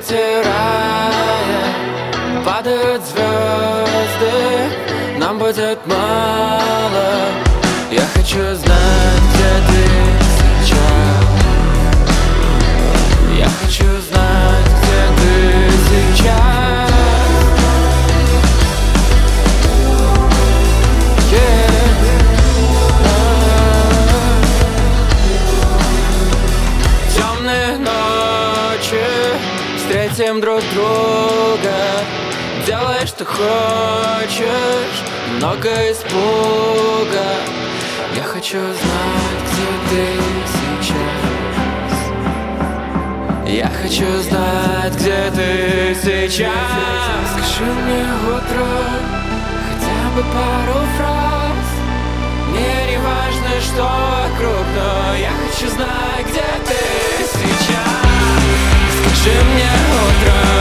свете рая падают звезды, нам будет мало. Я хочу знать, где ты сейчас. Я хочу знать, где ты сейчас. Темные ночи, встретим друг друга. Делай, что хочешь, много испуга. Я хочу знать, где ты сейчас. Я хочу знать, где ты сейчас. Скажи мне утром хотя бы пару фраз. Мне не важно, что вокруг, но я хочу знать, где ты сейчас. Скажи мне утром